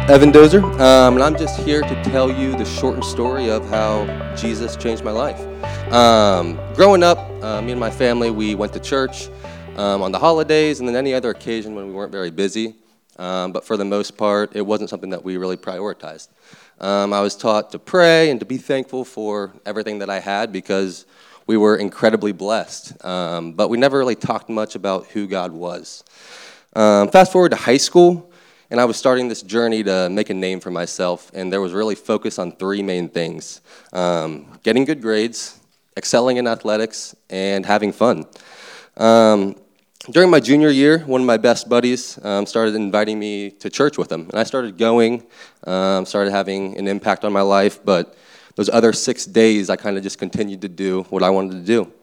Evan Dozer, and I'm just here to tell you the shortened story of how Jesus changed my life. Growing up, me and my family, we went to church on the holidays and then any other occasion when we weren't very busy. But for the most part, it wasn't something that we really prioritized. I was taught to pray and to be thankful for everything that I had because we were incredibly blessed. But we never really talked much about who God was. Fast forward to high school, and I was starting this journey to make a name for myself, and there was really focus on three main things: getting good grades, excelling in athletics, and having fun. During my junior year, one of my best buddies started inviting me to church with him, and I started going, started having an impact on my life, but those other 6 days, I kind of just continued to do what I wanted to do.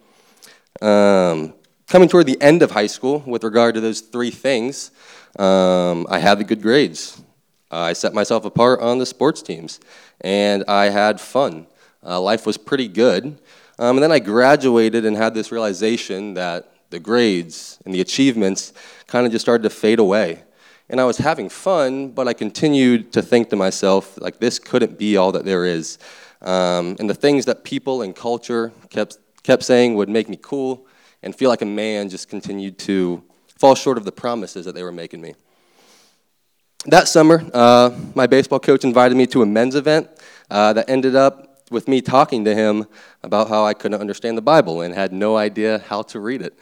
Coming toward the end of high school, with regard to those three things, I had the good grades. I set myself apart on the sports teams, and I had fun. Life was pretty good. And then I graduated and had this realization that the grades and the achievements kind of just started to fade away. And I was having fun, but I continued to think to myself, like, this couldn't be all that there is. And the things that people and culture kept saying would make me cool and feel like a man just continued to fall short of the promises that they were making me. That summer, my baseball coach invited me to a men's event that ended up with me talking to him about how I couldn't understand the Bible and had no idea how to read it.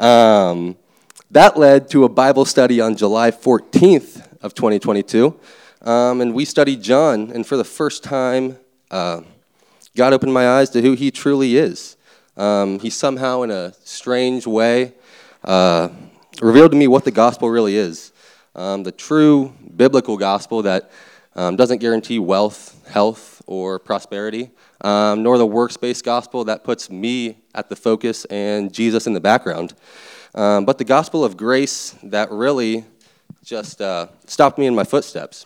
That led to a Bible study on July 14th of 2022, and we studied John, and for the first time, God opened my eyes to who he truly is. He somehow, in a strange way, revealed to me what the gospel really is. The true biblical gospel that doesn't guarantee wealth, health, or prosperity, nor the works-based gospel that puts me at the focus and Jesus in the background. But the gospel of grace that really just stopped me in my footsteps.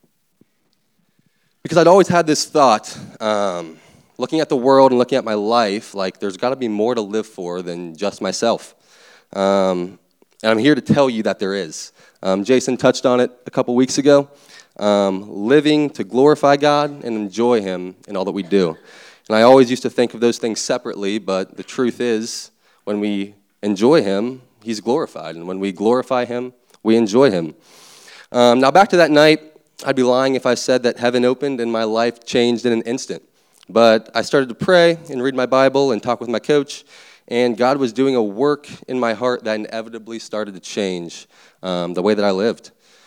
Because I'd always had this thought, looking at the world and looking at my life, like there's got to be more to live for than just myself. And I'm here to tell you that there is. Jason touched on it a couple weeks ago. Living to glorify God and enjoy him in all that we do. And I always used to think of those things separately, but the truth is, when we enjoy him, he's glorified. And when we glorify him, we enjoy him. Now back to that night, I'd be lying if I said that heaven opened and my life changed in an instant. But I started to pray and read my Bible and talk with my coach, and God was doing a work in my heart that inevitably started to change the way that I lived.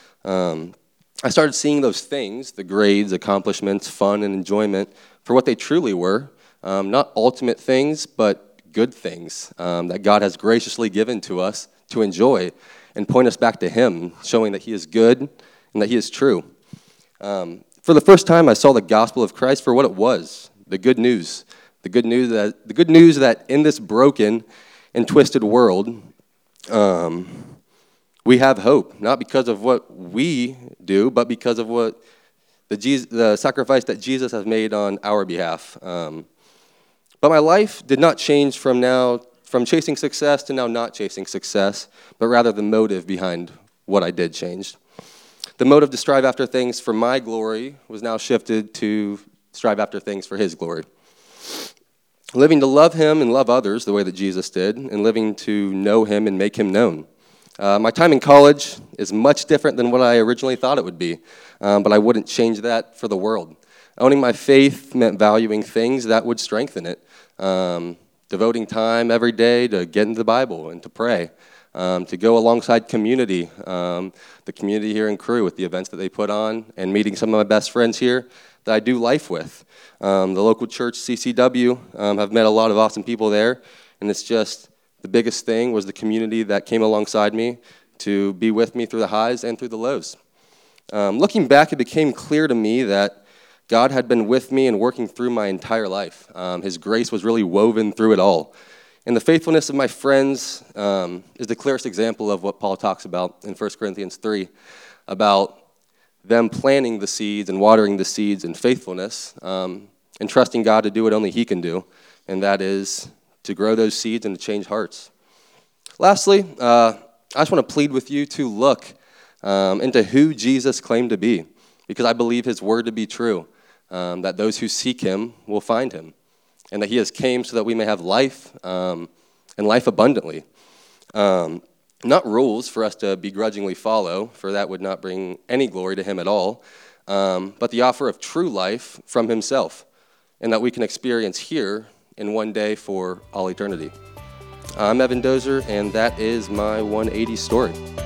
I started seeing those things, the grades, accomplishments, fun, and enjoyment, for what they truly were. Not ultimate things, but good things that God has graciously given to us to enjoy and point us back to him, showing that he is good and that he is true. For the first time, I saw the gospel of Christ for what it was, the good news. The good news that in this broken and twisted world, we have hope, not because of what we do, but because of what the sacrifice that Jesus has made on our behalf. But my life did not change from chasing success to now not chasing success, but rather the motive behind what I did changed. The motive to strive after things for my glory was now shifted to strive after things for his glory. Living to love him and love others the way that Jesus did, and living to know him and make him known. My time in college is much different than what I originally thought it would be, but I wouldn't change that for the world. Owning my faith meant valuing things that would strengthen it, devoting time every day to get into the Bible and to pray, to go alongside community, the community here in Crew with the events that they put on, and meeting some of my best friends here that I do life with. The local church, CCW, have met a lot of awesome people there, and it's just the biggest thing was the community that came alongside me to be with me through the highs and through the lows. Looking back, it became clear to me that God had been with me and working through my entire life. His grace was really woven through it all. And the faithfulness of my friends is the clearest example of what Paul talks about in 1 Corinthians 3, about them planting the seeds and watering the seeds in faithfulness, and trusting God to do what only he can do, and that is to grow those seeds and to change hearts. Lastly, I just want to plead with you to look into who Jesus claimed to be. because I believe his word to be true, that those who seek him will find him, and that he has came so that we may have life, and life abundantly. Not rules for us to begrudgingly follow, for that would not bring any glory to him at all, but the offer of true life from himself, and that we can experience here in one day for all eternity. I'm Evan Dozer, and that is my 180 story.